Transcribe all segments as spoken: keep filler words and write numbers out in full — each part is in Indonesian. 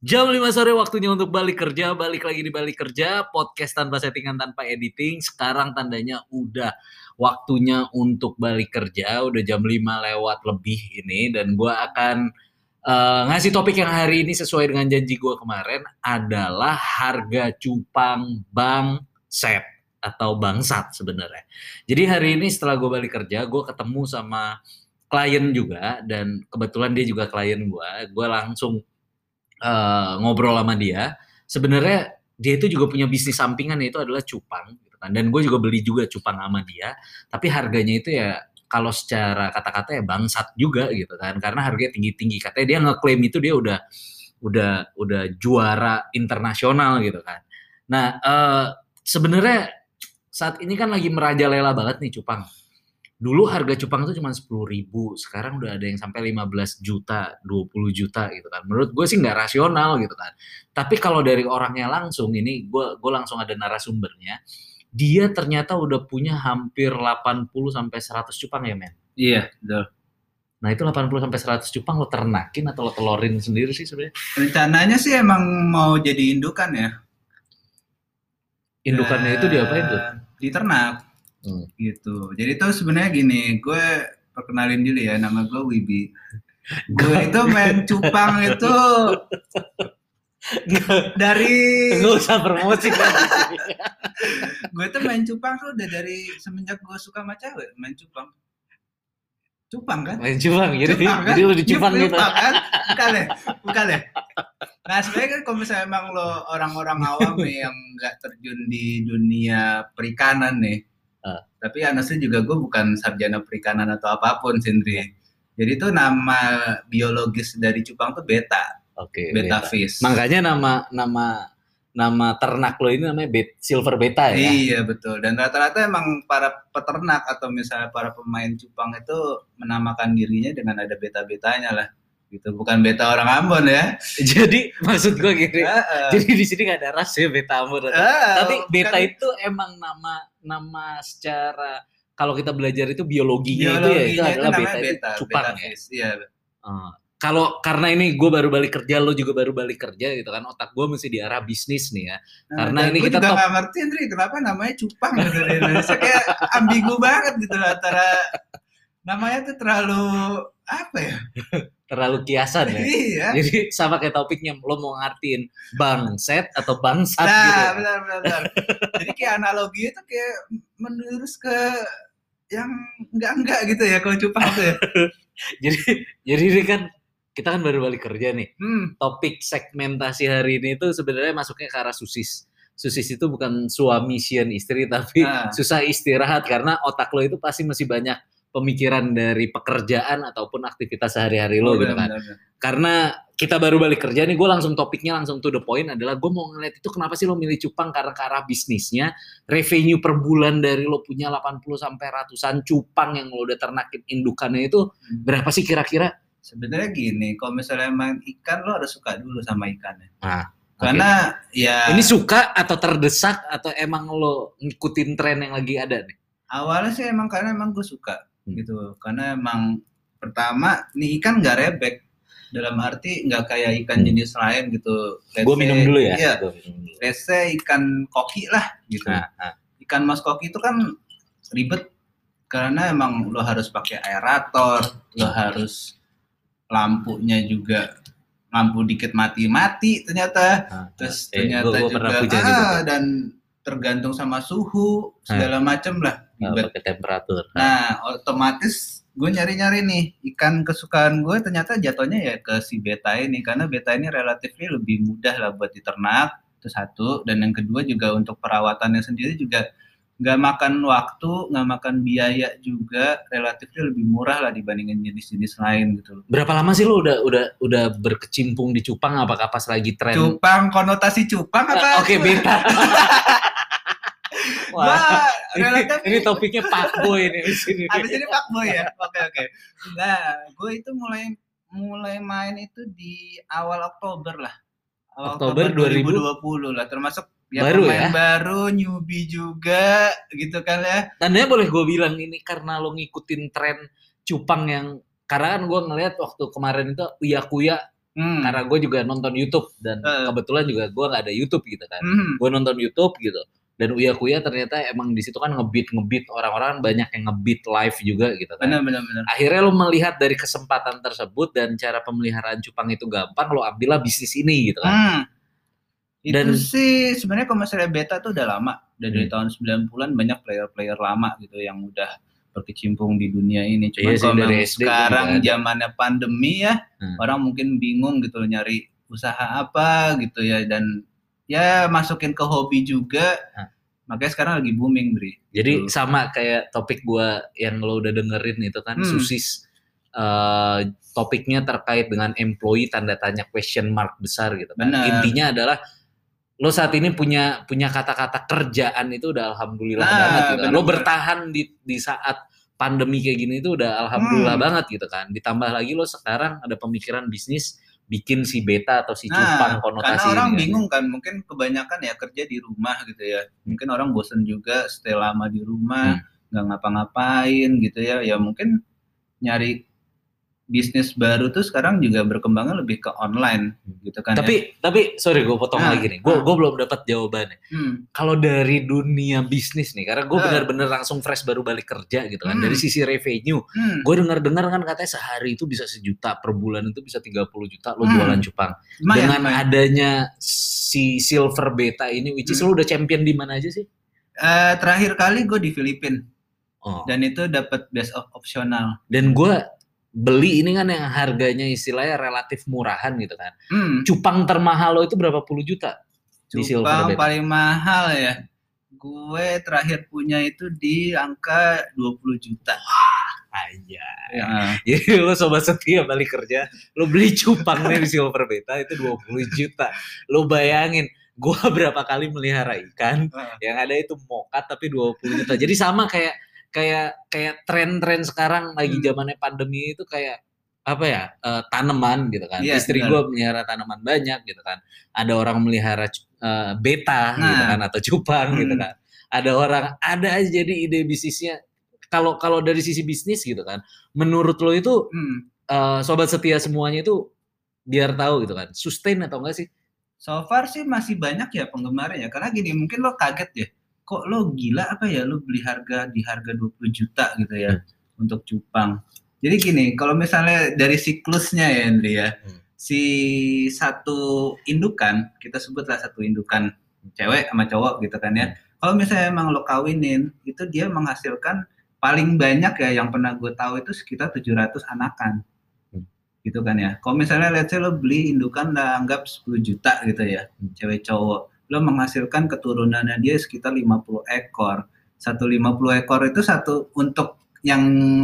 Jam lima sore waktunya untuk balik kerja, balik lagi di balik kerja, podcast tanpa settingan, tanpa editing. Sekarang tandanya udah waktunya untuk balik kerja, udah jam lima lewat lebih ini, dan gue akan uh, ngasih topik yang hari ini sesuai dengan janji gue kemarin adalah harga cupang bangset atau bangsat sebenarnya. Jadi hari ini setelah gue balik kerja, gue ketemu sama klien juga, dan kebetulan dia juga klien gue, gue langsung uh, ngobrol sama dia. Sebenarnya dia itu juga punya bisnis sampingan, yaitu adalah cupang gitu kan. Dan gue juga beli juga cupang sama dia, tapi harganya itu ya kalau secara kata-kata ya bangsat juga gitu kan, karena harganya tinggi-tinggi. Katanya dia ngeklaim itu dia udah udah udah juara internasional gitu kan. Nah, uh, sebenarnya saat ini kan lagi merajalela banget nih cupang. Dulu harga cupang itu cuma sepuluh ribu, sekarang udah ada yang sampai lima belas juta, dua puluh juta gitu kan. Menurut gue sih nggak rasional gitu kan. Tapi kalau dari orangnya langsung, ini gue gue langsung ada narasumbernya. Dia ternyata udah punya hampir delapan puluh sampai seratus cupang ya, men? Iya, betul. Nah itu delapan puluh sampai seratus cupang lo ternakin atau lo telorin sendiri sih sebenarnya? Rencananya sih emang mau jadi indukan ya. Indukannya Dan itu diapain tuh? Diternak. Hmm. Gitu. Jadi tuh sebenarnya gini, gue perkenalin dulu ya, nama gue Wibi. Gue itu main cupang itu dari nggak usah promosi kan. Gue tuh main cupang tuh udah dari semenjak gue suka sama cewek, main cupang. Cupang kan? Main cupang, jadi cupang, kan? Jadi lu dicupang gitu. Kan? Bukan ya? Bukan ya? Nah sebenarnya kan kalau misalnya emang lo orang-orang awam nih yang nggak terjun di dunia perikanan nih, Uh. tapi honestly juga gue bukan sarjana perikanan atau apapun, Sindri. Jadi tuh nama biologis dari cupang tuh beta. Oke. Okay, beta, beta fish. Makanya nama nama nama ternak lo ini namanya bet, silver beta ya. Iya betul. Dan rata-rata emang para peternak atau misalnya para pemain cupang itu menamakan dirinya dengan ada beta-betanya lah. Gitu, bukan beta orang Ambon ya. Jadi maksud gue gini, uh, uh. jadi di sini nggak ada ras ya beta Ambon. Uh, tapi beta kan itu emang nama nama secara kalau kita belajar itu biologinya, biologinya itu ya itu adalah beta, beta itu cupang beta ya. Iya. Uh, kalau karena ini gue baru balik kerja, lo juga baru balik kerja gitu kan, otak gue mesti di arah bisnis nih ya. Nah, karena ini kita juga nggak ngerti, Andri, kenapa namanya cupang gitu di Indonesia, kayak ambigu banget gitu antara namanya tuh terlalu apa ya? Terlalu kiasan ya. Iya. Jadi sama kayak topiknya, lo mau ngartiin bangset atau bangsat nah, gitu. Nah, benar benar. benar. Jadi kayak analogi itu kayak menurus ke yang enggak-enggak gitu ya kalau cupang tuh ya. jadi jadi ini kan kita kan baru balik kerja nih. Hmm. Topik segmentasi hari ini itu sebenarnya masuknya ke arah susis. Susis itu bukan suami sian istri, tapi nah. susah istirahat karena otak lo itu pasti masih banyak pemikiran dari pekerjaan ataupun aktivitas sehari-hari lo oh, gitu kan. Benar, benar. Karena kita baru balik kerja nih, gue langsung topiknya langsung to the point adalah gue mau ngeliat itu kenapa sih lo milih cupang, karena ke arah bisnisnya, revenue per bulan dari lo punya delapan puluh sampai ratusan cupang yang lo udah ternakin indukannya itu berapa sih kira-kira? Sebenarnya gini, kalau misalnya main ikan lo harus suka dulu sama ikannya. Nah, karena okay. ya ini suka atau terdesak atau emang lo ngikutin tren yang lagi ada nih? Awalnya sih emang karena emang gue suka. Gitu, karena emang pertama nih ikan nggak rebek, dalam arti nggak kayak ikan jenis lain gitu. Gue minum dulu ya. Iya, let's ikan koki lah gitu. Nah, nah. Ikan mas koki itu kan ribet karena emang lo harus pakai aerator, lo harus lampunya juga lampu dikit mati-mati ternyata, nah, terus eh, ternyata gua, gua juga ah, dan tergantung sama suhu segala nah. macam lah. Oh, pakai temperatur. Nah, otomatis gue nyari-nyari nih ikan kesukaan gue, ternyata jatuhnya ya ke si beta ini, karena beta ini relatifnya lebih mudah lah buat diternak, itu satu. Dan yang kedua juga untuk perawatannya sendiri juga nggak makan waktu, nggak makan biaya juga, relatifnya lebih murah lah dibandingin jenis-jenis lain gitu. Berapa lama sih lo udah udah udah berkecimpung di cupang? Apakah pas lagi tren? Cupang, konotasi cupang apa? Oke, okay, beta. Wah, ini, ini topiknya Pak Boy ini di sini. Habis ini Pak Boy ya. Oke oke. Nah, gue itu mulai mulai main itu di awal Oktober lah. Awal Oktober, Oktober dua ribu dua puluh lah, termasuk ya baru pemain ya? baru, newbie juga gitu kan ya. Tandanya boleh gue bilang ini karena lo ngikutin tren cupang yang, karena kan gue ngeliat waktu kemarin itu Uya Kuya Hmm. Karena gue juga nonton YouTube dan uh. kebetulan juga gue nggak ada YouTube gitu kan. Hmm. Gue nonton YouTube gitu. Dan Uya Kuya ternyata emang di situ kan ngebeat ngebeat orang-orang banyak yang ngebeat live juga gitu kan. Benar, benar, benar. Akhirnya lo melihat dari kesempatan tersebut dan cara pemeliharaan cupang itu gampang, lo ambillah bisnis ini gitu kan. Hmm. Dan, itu sih sebenarnya kalau misalnya beta tuh udah lama. Dari hmm. tahun sembilan puluhan banyak player-player lama gitu yang udah berkecimpung di dunia ini. Cuma iya, kalau dari sekarang zamannya pandemi ya, hmm. orang mungkin bingung gitu loh nyari usaha apa gitu ya, dan ya masukin ke hobi juga. Hmm. Makanya sekarang lagi booming, Bri. Jadi gitu. Sama kayak topik gua yang lo udah dengerin itu kan, hmm. Susis uh, topiknya terkait dengan employee tanda tanya question mark besar gitu kan. Bener. Intinya adalah lo saat ini punya punya kata-kata kerjaan itu udah alhamdulillah nah, banget gitu. Lo bertahan di di saat pandemi kayak gini itu udah alhamdulillah hmm. banget gitu kan. Ditambah lagi lo sekarang ada pemikiran bisnis bikin si beta atau si cupang nah, konotasi karena orang ini, bingung kan, mungkin kebanyakan ya kerja di rumah gitu ya. Mungkin orang bosen juga stay lama di rumah, nggak hmm. ngapa-ngapain gitu ya. Ya mungkin nyari bisnis baru tuh sekarang juga berkembangnya lebih ke online gitu kan. Tapi ya. tapi sorry gue potong nah, lagi nih. Gue nah. gue belum dapat jawabannya. Hmm. Kalau dari dunia bisnis nih, karena gue uh. benar-benar langsung fresh baru balik kerja gitu kan. Hmm. Dari sisi revenue, hmm. gue dengar-dengar kan katanya sehari itu bisa sejuta, per bulan itu bisa tiga puluh juta lo hmm. jualan cupang. Lumayan, Dengan lumayan. adanya si Silver Beta ini, which is hmm. lo udah champion di mana aja sih? Uh, terakhir kali gue di Filipina. Oh. Dan itu dapat best of optional. Dan gue beli ini kan yang harganya istilahnya relatif murahan gitu kan. Hmm. Cupang termahal lo itu berapa puluh juta? Cupang paling mahal ya. Gue terakhir punya itu di angka dua puluh juta. Wah, aja. Ya. Jadi lo sobat setia balik kerja, lo beli cupang nih di Silver Beta itu dua puluh juta. Lo bayangin, gue berapa kali melihara ikan, uh. yang ada itu mokat tapi dua puluh juta. Jadi sama kayak kayak kayak tren-tren sekarang lagi zamannya pandemi itu kayak apa ya, uh, tanaman gitu kan. Yeah, istri gue melihara tanaman banyak gitu kan. Ada orang melihara uh, beta nah. gitu kan atau cupang hmm. gitu kan. Ada orang ada aja jadi ide bisnisnya. Kalau kalau dari sisi bisnis gitu kan, menurut lo itu hmm. uh, sobat setia semuanya itu biar tahu gitu kan, sustain atau enggak sih? So far sih masih banyak ya penggemarnya, karena gini mungkin lo kaget ya. Kok lo gila apa ya lo beli harga di harga dua puluh juta gitu ya hmm. untuk cupang. Jadi gini, kalau misalnya dari siklusnya ya Andri ya, hmm. si satu indukan, kita sebutlah satu indukan cewek sama cowok gitu kan ya. Hmm. Kalau misalnya emang lo kawinin, itu dia menghasilkan paling banyak ya yang pernah gue tahu itu sekitar tujuh ratus anakan. Hmm. Gitu kan ya. Kalau misalnya let's say lo beli indukan lah anggap sepuluh juta gitu ya, hmm. cewek cowok. Lo menghasilkan keturunannya dia sekitar lima puluh ekor. Satu lima puluh ekor itu satu untuk yang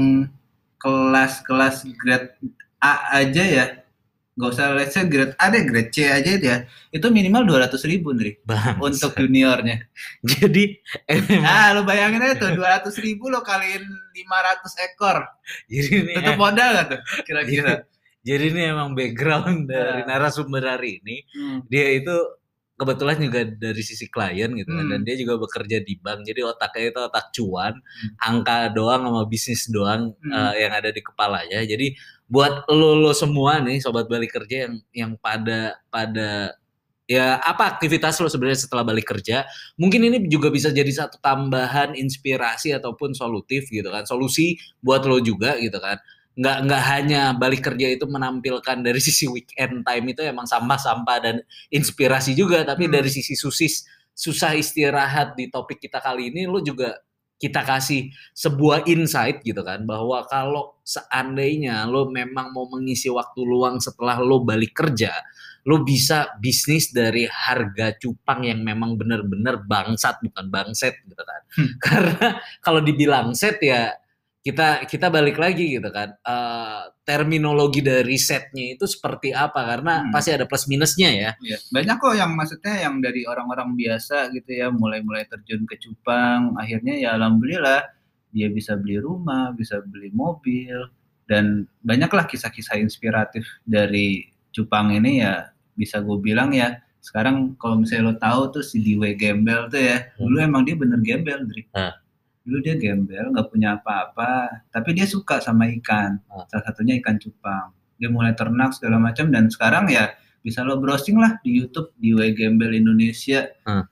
kelas-kelas grade A aja ya. Gak usah let's say grade A deh, grade C aja ya. Itu minimal dua ratus ribu nih untuk juniornya. Jadi nah lo bayangin aja tuh dua ratus ribu lo kaliin lima ratus ekor. Jadi itu modal gak tuh kira-kira? Jadi, jadi ini emang background dari nah. narasumber hari ini. Hmm. Dia itu kebetulan juga dari sisi klien gitu kan, hmm. dan dia juga bekerja di bank, jadi otaknya itu otak cuan, hmm. angka doang sama bisnis doang hmm. uh, yang ada di kepalanya. Jadi buat lo lo semua nih sobat balik kerja yang yang pada pada ya apa aktivitas lo sebenarnya setelah balik kerja, mungkin ini juga bisa jadi satu tambahan inspirasi ataupun solutif gitu kan, solusi buat lo juga gitu kan. Nggak nggak hanya balik kerja itu menampilkan dari sisi weekend time itu emang sampah-sampah dan inspirasi juga, tapi hmm. dari sisi susis susah istirahat di topik kita kali ini lo juga kita kasih sebuah insight gitu kan, bahwa kalau seandainya lo memang mau mengisi waktu luang setelah lo balik kerja, lo bisa bisnis dari harga cupang yang memang benar-benar bangsat bukan bangset gitu kan. Hmm. Karena kalau dibilang set ya kita kita balik lagi gitu kan, uh, terminologi dari setnya itu seperti apa, karena hmm. pasti ada plus minusnya ya. Ya. Banyak kok yang maksudnya yang dari orang-orang biasa gitu ya, mulai-mulai terjun ke cupang, akhirnya ya alhamdulillah dia bisa beli rumah, bisa beli mobil, dan banyaklah kisah-kisah inspiratif dari cupang ini ya, bisa gue bilang ya. Sekarang kalau misalnya lo tahu tuh si Dwi Gembel tuh ya, hmm. dulu emang dia bener gembel, Dri. Hmm. Dulu dia gembel, nggak punya apa-apa, tapi dia suka sama ikan. Salah satunya ikan cupang. dia mulai ternak segala macam, dan sekarang ya bisa lo browsing lah di YouTube di Wegembel Indonesia. Hmm.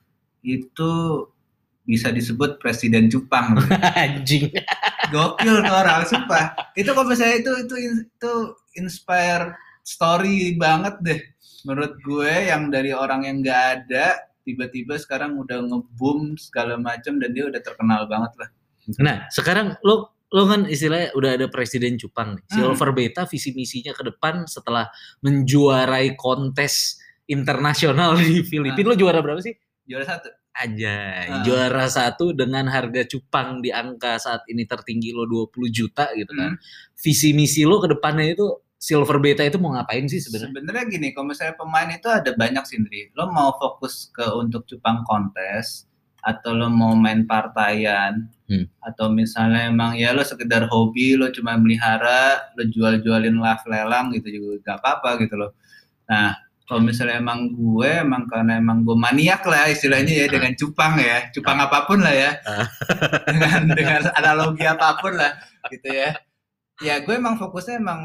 Itu bisa disebut presiden cupang. Anjing. Gokil tuh orang, sumpah. Itu kalau misalnya itu itu itu inspire story banget deh menurut gue, yang dari orang yang nggak ada tiba-tiba sekarang udah nge-boom segala macam dan dia udah terkenal banget lah. Nah, sekarang lo lo kan istilahnya udah ada presiden cupang nih. Silver Beta visi misinya ke depan setelah menjuarai kontes internasional di Filipina, nah, lo juara berapa sih? Juara satu. Anjay, uh. juara satu dengan harga cupang di angka saat ini tertinggi lo dua puluh juta gitu kan. Hmm. Visi misi lo ke depannya itu Silver Beta itu mau ngapain sih sebenarnya? Sebenarnya gini, kalau misalnya pemain itu ada banyak sih, Indri. Lo mau fokus ke untuk cupang kontes, atau lo mau main partaian, hmm. atau misalnya emang ya lo sekedar hobi, lo cuma melihara, lo jual-jualin live lelang gitu juga gak apa-apa gitu loh. Nah, kalau misalnya emang gue, emang karena emang gue maniak lah istilahnya ya, uh. dengan cupang ya, cupang uh. apapun lah ya, uh. dengan dengan analogi apapun lah gitu ya. Ya gue emang fokusnya emang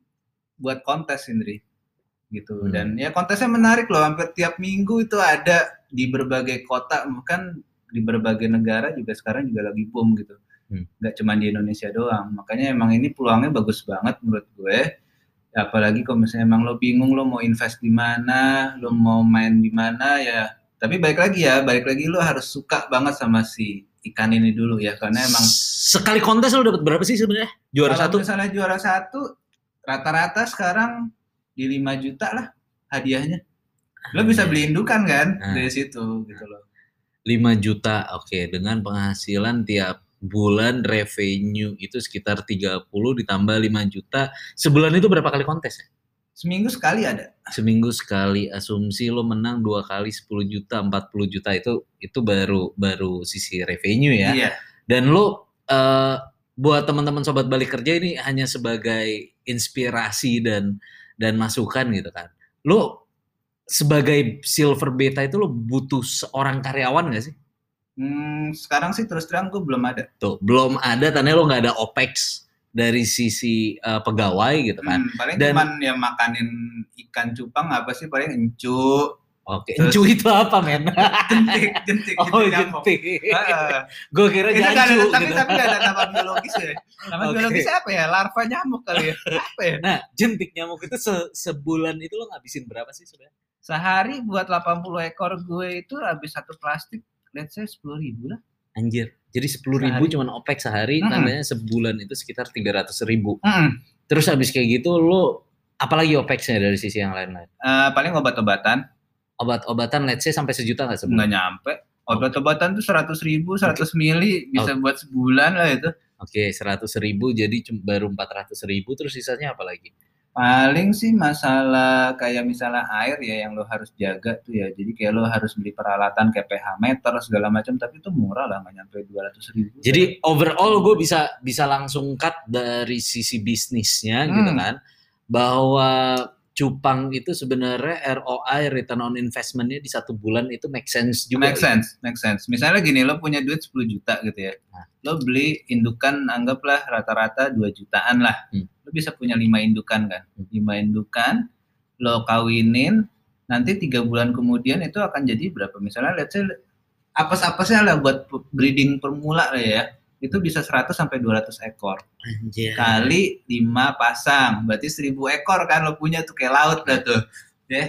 buat kontes, Indri, gitu. Hmm. Dan ya kontesnya menarik loh, hampir tiap minggu itu ada di berbagai kota, bahkan di berbagai negara juga sekarang juga lagi boom gitu. Hmm. Nggak cuma di Indonesia doang. Makanya emang ini peluangnya bagus banget menurut gue. Apalagi kalau misalnya emang lo bingung lo mau invest di mana, lo mau main di mana ya. Tapi balik lagi ya, balik lagi lo harus suka banget sama si ikan ini dulu ya, karena emang sekali kontes lo dapat berapa sih sebenarnya? Juara kalau satu? Misalnya juara satu rata-rata sekarang di lima juta lah hadiahnya. Lo bisa beli indukan kan nah. dari situ gitu loh. lima juta, oke. Okay. Dengan penghasilan tiap bulan revenue itu sekitar tiga puluh ditambah lima juta. Sebulan itu berapa kali kontes ya? Seminggu sekali ada. Seminggu sekali. Asumsi lo menang dua kali sepuluh juta, empat puluh juta itu itu baru baru sisi revenue ya. Iya. Dan lo uh, buat teman-teman sobat balik kerja ini hanya sebagai inspirasi dan dan masukan gitu kan. Lo sebagai Silver Beta itu lo butuh seorang karyawan gak sih? Hmm, sekarang sih terus terang gue belum ada. Tuh, belum ada, tanya lo nggak ada OPEX dari sisi uh, pegawai gitu kan. Hmm, paling dan, cuman ya makanin ikan cupang apa sih, paling encu. Oke, okay. Encu itu apa men? jentik, jentik. Oh jentik. Uh, Gue kira jancu. Tapi gitu. Tapi gak ada nama biologis ya. Nama okay. biologis apa ya? Larva nyamuk kali ya. Apa ya? Nah, jentik nyamuk itu se sebulan itu lo ngabisin berapa sih sebenarnya? Sehari buat delapan puluh ekor gue itu habis satu plastik, let's say sepuluh ribu lah. Anjir. Jadi sepuluh ribu cuman OPEX sehari, mm-hmm. tandanya sebulan itu sekitar tiga ratus ribu. Mm-hmm. Terus habis kayak gitu lo apalagi OPEX-nya dari sisi yang lain-lain? Uh, paling obat-obatan. Obat-obatan let's say sampai sejuta nggak sebulan? Nggak nyampe. Obat-obatan tuh seratus ribu, seratus mili bisa oh. buat sebulan lah itu. Oke, okay, seratus ribu jadi baru empat ratus ribu, terus sisanya apa lagi? Paling sih masalah kayak misalnya air ya yang lo harus jaga tuh ya. Jadi kayak lo harus beli peralatan kayak pH meter segala macam, tapi itu murah lah, nggak nyampe dua ratus ribu. Jadi overall gue bisa bisa langsung cut dari sisi bisnisnya hmm. gitu kan, bahwa cupang itu sebenarnya R O I, return on investment-nya di satu bulan itu make sense juga. Make sense, gitu. make sense. Misalnya gini, lo punya duit sepuluh juta gitu ya. Nah. Lo beli indukan anggaplah rata-rata dua jutaan lah. Hmm. Lo bisa punya lima indukan kan. lima indukan, lo kawinin, nanti tiga bulan kemudian itu akan jadi berapa? Misalnya let's say apes-apesnya lah buat breeding permula lah ya. Itu bisa seratus sampai dua ratus ekor. Anjir. Kali lima pasang, berarti seribu ekor kan lo punya tuh, kayak laut lah tuh. Ya.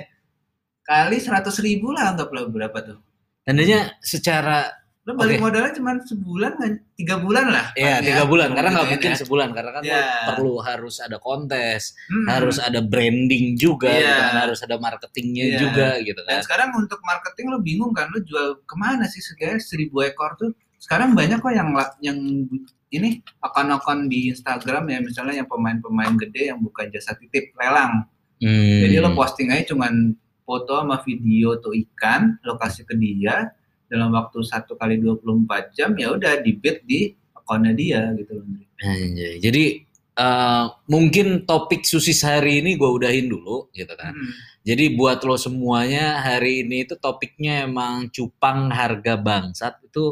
Kali seratus ribu lah anggaplah berapa tuh. Tandanya secara lo balik okay. modalnya cuma sebulan kan, tiga bulan lah. Iya, tiga ya. bulan, karena nggak mungkin ya. sebulan, karena kan ya. lo perlu harus ada kontes, hmm. harus ada branding juga, ya. gitu kan, harus ada marketingnya ya. juga gitu kan. Dan sekarang untuk marketing lo bingung kan, lo jual kemana sih sekitar seribu ekor tuh? Sekarang banyak kok yang yang ini akun-akun di Instagram ya, misalnya yang pemain-pemain gede yang bukan jasa titip, lelang. Hmm. Jadi lo posting aja cuman foto sama video tuh ikan, lo kasih ke dia dalam waktu satu kali dua puluh empat jam, ya udah di bid di akunnya dia gitu loh. Anjay. Jadi uh, mungkin topik susis hari ini gue udahin dulu gitu kan. Hmm. Jadi buat lo semuanya hari ini itu topiknya emang cupang harga bangsat itu.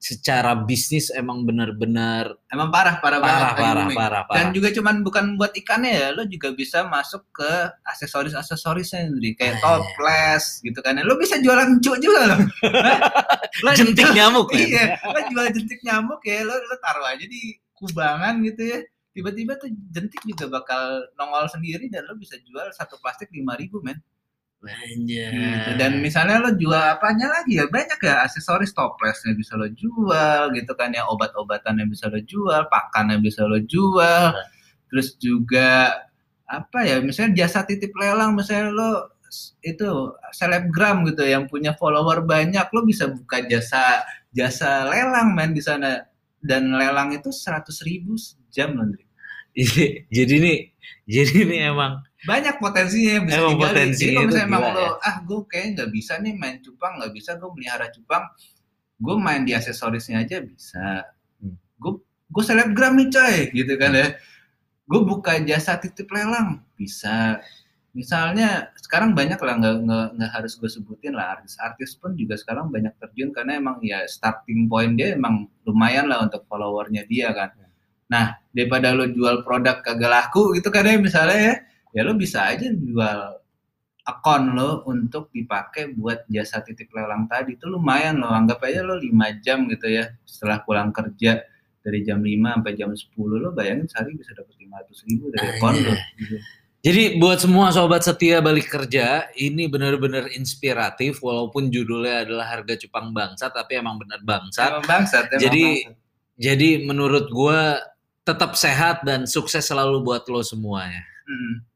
secara bisnis emang benar-benar emang parah parah, parah banget parah, parah parah dan juga cuman bukan buat ikannya ya, lo juga bisa masuk ke aksesoris aksesorisnya sendiri kayak Ah, toples gitu kan, lo bisa jualan cuk juga lo. Lo jentik nyamuk kan? Iya, lo jual jentik nyamuk ya, lo lo taruh aja di kubangan gitu ya, tiba-tiba tuh jentik juga bakal nongol sendiri dan lo bisa jual satu plastik lima ribu men. Anjay. Gitu. Dan misalnya lo jual apanya lagi ya, banyak ya aksesoris, toplesnya bisa lo jual gitu kan ya, obat-obatan yang bisa lo jual, pakan yang bisa lo jual, terus juga apa ya, misalnya jasa titip lelang, misalnya lo itu selebgram gitu yang punya follower banyak, lo bisa buka jasa jasa lelang men di sana, dan lelang itu seratus ribu sejam Landry. Jadi nih, jadi nih emang banyak potensinya yang bisa emang digali. potensinya Jadi kalau itu misalnya emang gila lo, ya. ah gue kayaknya nggak bisa nih main cupang, nggak bisa gue melihara cupang, gue main di aksesorisnya aja bisa. Gue gue selebgram nih coy, gitu kan ya. Gue buka jasa titip lelang bisa. Misalnya sekarang banyak lah, nggak nggak nggak harus gue sebutin lah, artis-artis pun juga sekarang banyak terjun karena emang ya starting point dia emang lumayan lah untuk followernya dia kan. Nah daripada lo jual produk kagak laku gitu kan ya misalnya ya, ya lo bisa aja jual akun lo untuk dipakai buat jasa titip lelang tadi. Itu lumayan lo, anggap aja lo lima jam gitu ya setelah pulang kerja dari jam lima sampai jam sepuluh, lo bayangin sehari bisa dapat lima ratus ribu dari akun lo gitu. Jadi buat semua sobat setia balik kerja, ini benar-benar inspiratif walaupun judulnya adalah harga cupang bangsat, tapi emang benar bangsat. Emang bangsat emang jadi bangsat. jadi menurut gue tetap sehat dan sukses selalu buat lo semuanya. Hmm.